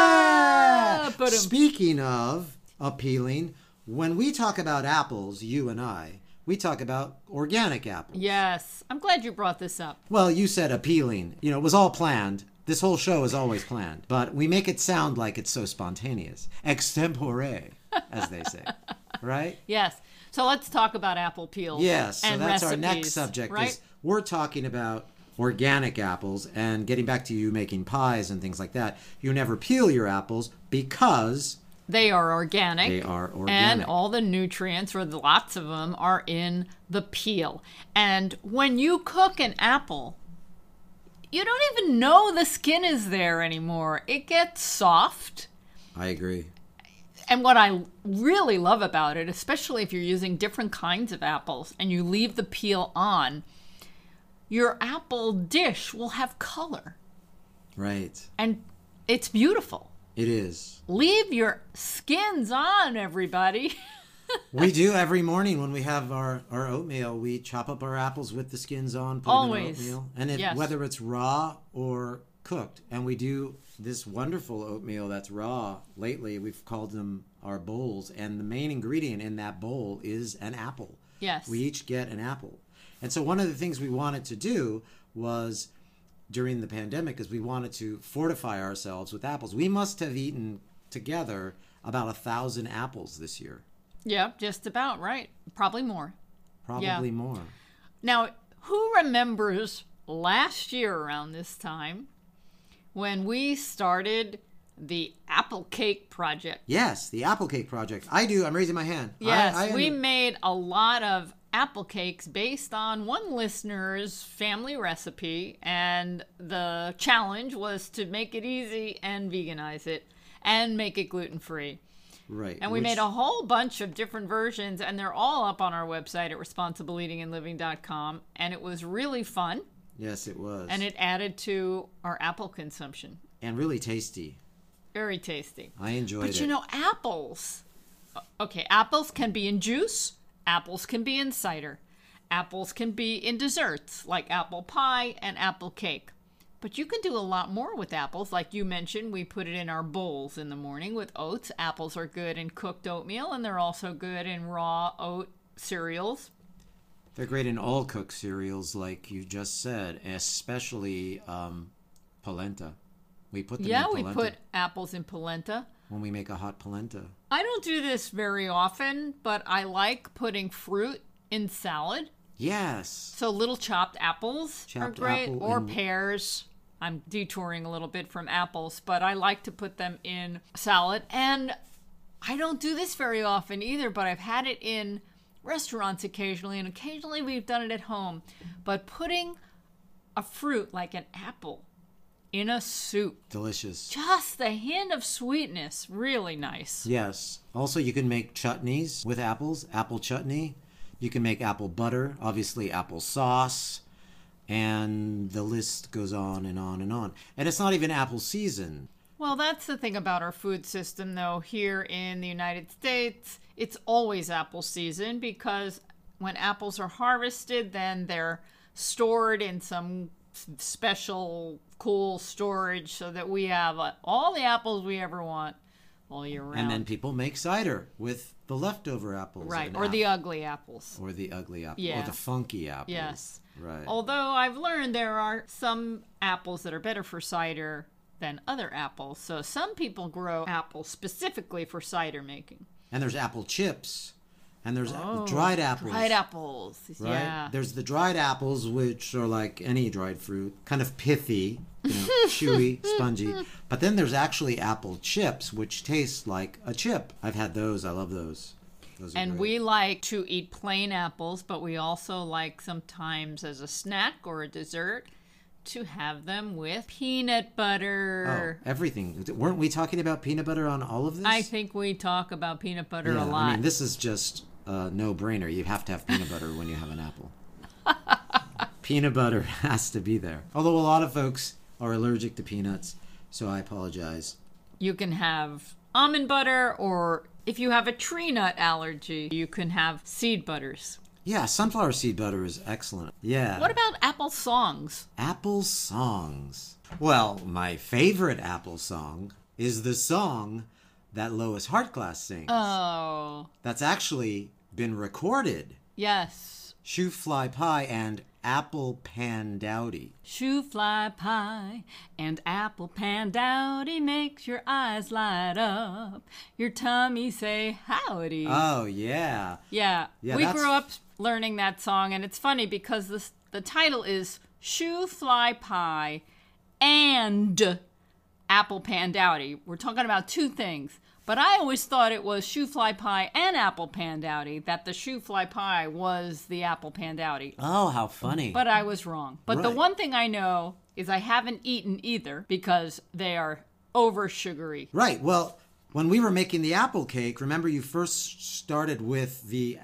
Ah! But Speaking of appealing, when we talk about apples, you and I, we talk about organic apples. yes, I'm glad you brought this up. Well, you said appealing. You know, it was all planned. This whole show is always planned. But we make it sound like it's so spontaneous. Extempore, as they say. Right? Yes. So let's talk about apple peels. Yes. So and that's our recipes, next subject. right? Is we're talking about organic apples, and getting back to you making pies and things like that. You never peel your apples because They are organic. they are organic. And all the nutrients, or the lots of them, are in the peel. And when you cook an apple, you don't even know the skin is there anymore. It gets soft. I agree. And what I really love about it, especially if you're using different kinds of apples and you leave the peel on, your apple dish will have color. Right. And it's beautiful. It is. Leave your skins on, everybody. We do every morning when we have our oatmeal. We chop up our apples with the skins on, put Always. them in oatmeal. And Yes. whether it's raw or cooked. And we do this wonderful oatmeal that's raw. Lately, we've called them our bowls. And the main ingredient in that bowl is an apple. Yes. We each get an apple. And so one of the things we wanted to do was, during the pandemic, is we wanted to fortify ourselves with apples. We must have eaten together about 1,000 apples this year. Yeah, just about, right? Probably more. Probably more. Now, who remembers last year around this time when we started the Apple Cake Project? Yes, the Apple Cake Project. I do. I'm raising my hand. Yes, we made a lot of apple cakes based on one listener's family recipe, and the challenge was to make it easy and veganize it and make it gluten-free. Right. And we made a whole bunch of different versions, and they're all up on our website at responsibleeatingandliving.com, and it was really fun. Yes, it was. And it added to our apple consumption. And really tasty. Very tasty. I enjoyed it. But you know, apples. Okay, apples can be in juice. Apples can be in cider. Apples can be in desserts, like apple pie and apple cake. But you can do a lot more with apples. Like you mentioned, we put it in our bowls in the morning with oats. Apples are good in cooked oatmeal, and they're also good in raw oat cereals. They're great in all cooked cereals, like you just said, especially polenta. We put them in polenta. Yeah, we put apples in polenta. When we make a hot polenta. I don't do this very often, but I like putting fruit in salad. Yes. So little chopped apples are Chopped great, apple or and- pears. I'm detouring a little bit from apples, but I like to put them in salad. And I don't do this very often either, but I've had it in restaurants occasionally, and occasionally we've done it at home. But putting a fruit like an apple in a soup, Delicious. just the hint of sweetness, really nice. Yes. Also, you can make chutneys with apples, apple chutney. You can make apple butter, obviously apple sauce, and the list goes on and on and on. And it's not even apple season. Well, that's the thing about our food system, though. Here in the United States, it's always apple season, because when apples are harvested, then they're stored in some special cool storage so that we have all the apples we ever want all year round. And then people make cider with the leftover apples. Right, of an or the apple. ugly apples. Or the ugly apple. Yeah. Or the funky apples. Yes. Right. Although I've learned there are some apples that are better for cider than other apples. So some people grow apples specifically for cider making. And there's apple chips. And there's dried apples. Dried apples. Right? Yeah. There's the dried apples, which are like any dried fruit, kind of pithy, chewy, spongy. But then there's actually apple chips, which taste like a chip. I've had those. I love those. Those are And great. we like to eat plain apples, but we also like sometimes as a snack or a dessert to have them with peanut butter. Oh, everything. Weren't we talking about peanut butter on all of this? I think we talk about peanut butter a lot. I mean, this is just a no-brainer. You have to have peanut butter when you have an apple. Peanut butter has to be there. Although a lot of folks are allergic to peanuts, so I apologize. You can have almond butter, or if you have a tree nut allergy, you can have seed butters. Yeah, sunflower seed butter is excellent. Yeah. What about apple songs? Apple songs? Well, my favorite Apple song is the song that Lois Hartglass sings. Oh, That's actually been recorded. yes. Shoe Fly Pie and Apple Pan Dowdy. Shoe fly pie and apple pan dowdy makes your eyes light up. Your tummy say howdy. Oh, yeah. Yeah, Yeah, we that's- grew up learning that song, and it's funny because the title is Shoe Fly Pie and Apple Pan Dowdy. We're talking about two things, but I always thought it was Shoe Fly Pie and Apple Pan Dowdy, that the Shoe Fly Pie was the Apple Pan Dowdy. Oh, how funny. But I was wrong. But the Right. one thing I know is I haven't eaten either because they are over sugary. Right. Well, when we were making the apple cake, remember you first started with the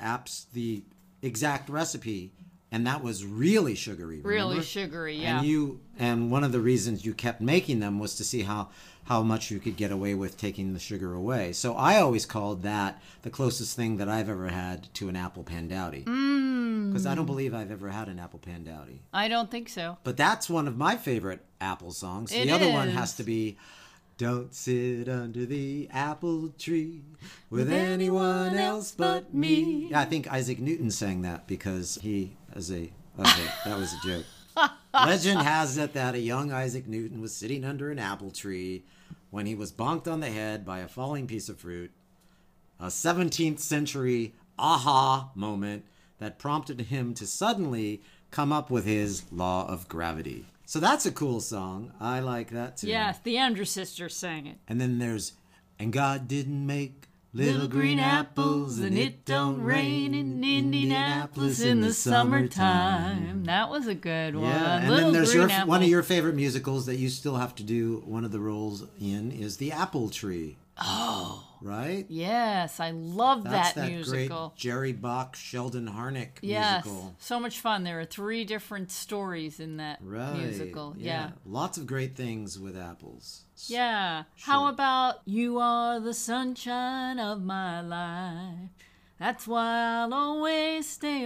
exact recipe, and that was really sugary. Really remember? sugary, yeah. And one of the reasons you kept making them was to see how much you could get away with taking the sugar away. So I always called that the closest thing that I've ever had to an apple pan dowdy. Because I don't believe I've ever had an apple pan dowdy. I don't think so. But that's one of my favorite Apple songs. It The other one is. has to be Don't Sit Under the Apple Tree with anyone else but me. Yeah, I think Isaac Newton sang that because he, okay, that was a joke. Legend has it that a young Isaac Newton was sitting under an apple tree when he was bonked on the head by a falling piece of fruit. A 17th century aha moment that prompted him to suddenly come up with his law of gravity. So that's a cool song. I like that too. Yes, the Andrews sisters sang it. And then there's, and God didn't make little green apples, and it don't rain in Indianapolis in the summertime. That was a good one. Yeah, and Little then there's Green one of Apples. your favorite musicals that you still have to do one of the roles in is The Apple Tree. Oh. Right? Yes, I love That's that musical. great Jerry Bach, Sheldon Harnick Yes, musical. so much fun. There are 3 different stories in that Right. musical. Yeah. Lots of great things with apples. Yeah. How about You Are the Sunshine of My Life? That's why I'll always stay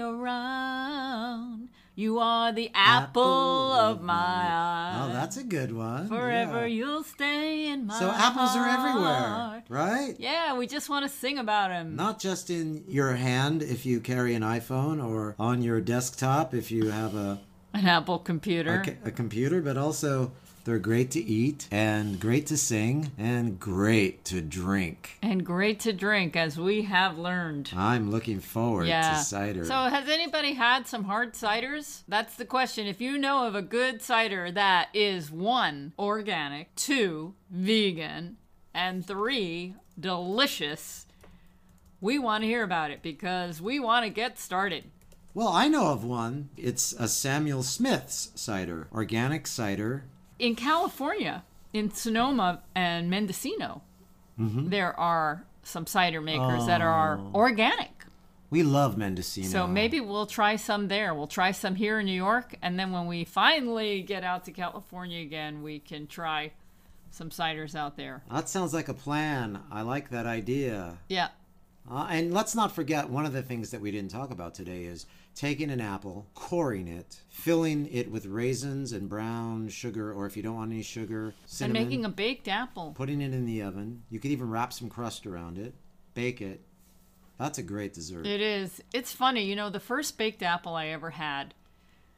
around. You are the apple of my eye. Oh, that's a good one. Forever Yeah. you'll stay in my So apples are everywhere, heart. right? Yeah, we just want to sing about them. Not just in your hand if you carry an iPhone or on your desktop if you have An Apple computer. a computer, but also they're great to eat and great to sing and great to drink. And great to drink, as we have learned. I'm looking forward Yeah. to cider. So has anybody had some hard ciders? That's the question. If you know of a good cider that is 1, organic, 2, vegan, and 3, delicious, we want to hear about it because we want to get started. Well, I know of one. It's a Samuel Smith's cider, organic cider. In California, in Sonoma and Mendocino, there are some cider makers that are organic. We love Mendocino. So maybe we'll try some there. We'll try some here in New York, and then when we finally get out to California again, we can try some ciders out there. That sounds like a plan. I like that idea. Yeah. And let's not forget one of the things that we didn't talk about today is taking an apple, coring it, filling it with raisins and brown sugar, or if you don't want any sugar, cinnamon. And making a baked apple. Putting it in the oven. You could even wrap some crust around it, bake it. That's a great dessert. It is. It's funny, the first baked apple I ever had,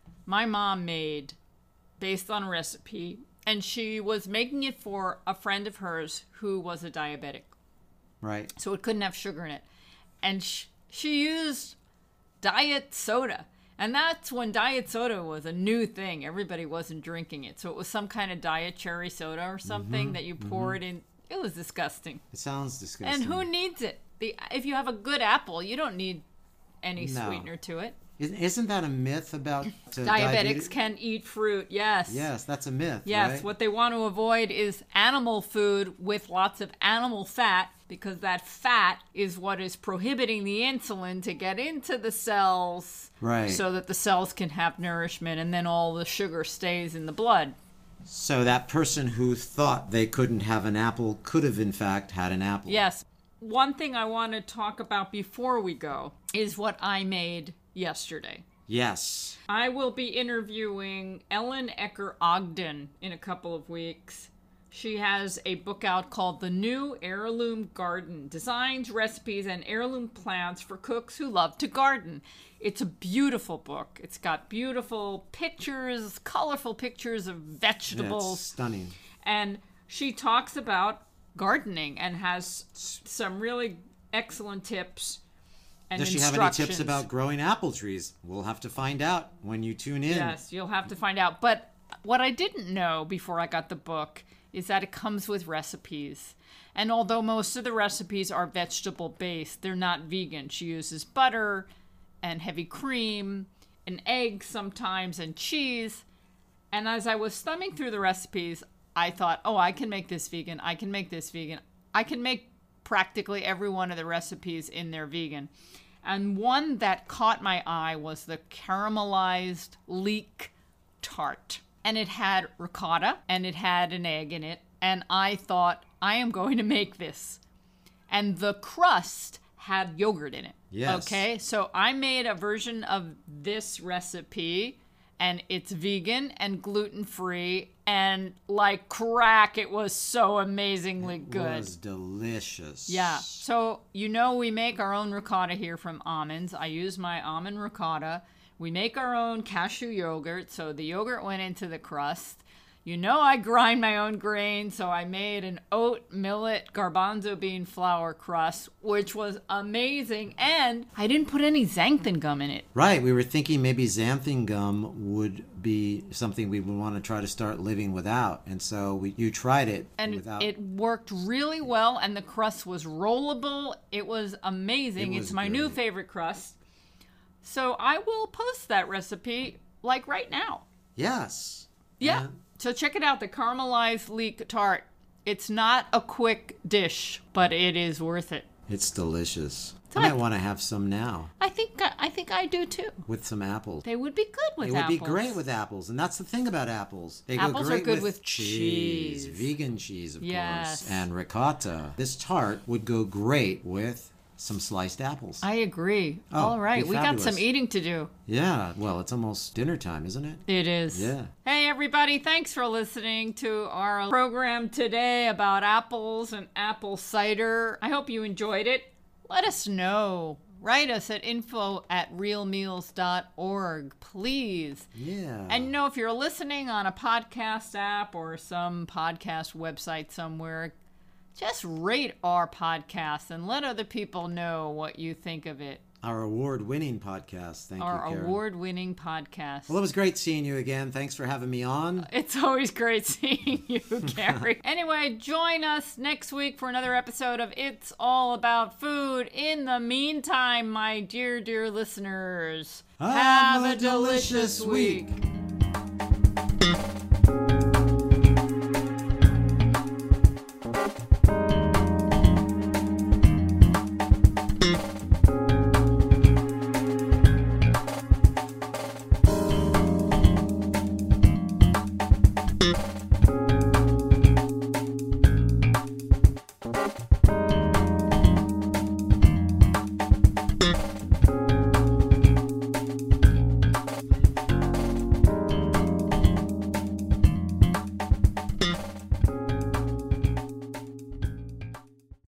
my mom made based on a recipe, and she was making it for a friend of hers who was a diabetic. Right. So it couldn't have sugar in it. And she used diet soda. And that's when diet soda was a new thing. Everybody wasn't drinking it. So it was some kind of diet cherry soda or something that you poured in. It was disgusting. It sounds disgusting. And who needs it? If you have a good apple, you don't need any sweetener to it. Isn't that a myth about diabetics can eat fruit? Yes. Yes, that's a myth. Yes, right? What they want to avoid is animal food with lots of animal fat, because that fat is what is prohibiting the insulin to get into the cells, right? So that the cells can have nourishment, and then all the sugar stays in the blood. So that person who thought they couldn't have an apple could have in fact had an apple. Yes. One thing I want to talk about before we go is what I made yesterday. Yes. I will be interviewing Ellen Ecker Ogden in a couple of weeks. She has a book out called The New Heirloom Garden: Designs, Recipes, and Heirloom Plants for Cooks Who Love to Garden. It's a beautiful book. It's got beautiful pictures, colorful pictures of vegetables. Yeah, it's stunning. And she talks about gardening and has some really excellent tips and Does she have any tips about growing apple trees? We'll have to find out when you tune in. Yes, you'll have to find out. But what I didn't know before I got the book is that it comes with recipes. And although most of the recipes are vegetable-based, they're not vegan. She uses butter and heavy cream and eggs sometimes and cheese. And as I was thumbing through the recipes, I thought, oh, I can make this vegan. I can make this vegan. I can make practically every one of the recipes in there vegan. And one that caught my eye was the caramelized leek tart. And it had ricotta and it had an egg in it. And I thought, I am going to make this. And the crust had yogurt in it. Yes. Okay, so I made a version of this recipe, and it's vegan and gluten-free, and like crack, it was so amazingly good. It was delicious. Yeah. So, we make our own ricotta here from almonds. I use my almond ricotta. We make our own cashew yogurt, so the yogurt went into the crust. I grind my own grain, so I made an oat, millet, garbanzo bean flour crust, which was amazing, and I didn't put any xanthan gum in it. Right, we were thinking maybe xanthan gum would be something we would want to try to start living without, and so you tried it without. It worked really well, and the crust was rollable. It was amazing. It's my new favorite crust. So I will post that recipe, like right now. Yes. Yeah. So check it out, the caramelized leek tart. It's not a quick dish, but it is worth it. It's delicious. So I might want to have some now. I think I do too. With some apples. They would be good with apples. They would be great with apples, and that's the thing about apples. They apples go great are good with cheese. Vegan cheese, of yes. course, and ricotta. This tart would go great with some sliced apples. I agree. All right, we got some eating to do. Yeah, well, it's almost dinner time, isn't it? It is. Yeah. Hey, everybody, thanks for listening to our program today about apples and apple cider. I hope you enjoyed it. Let us know. Write us at info@realmeals.org, please. Yeah. And if you're listening on a podcast app or some podcast website somewhere, just rate our podcast and let other people know what you think of it. Our award-winning podcast. Thank you, Our Karen. award-winning podcast. Well, it was great seeing you again. Thanks for having me on. It's always great seeing you, Gary. Anyway, join us next week for another episode of It's All About Food. In the meantime, my dear, dear listeners, have a delicious week.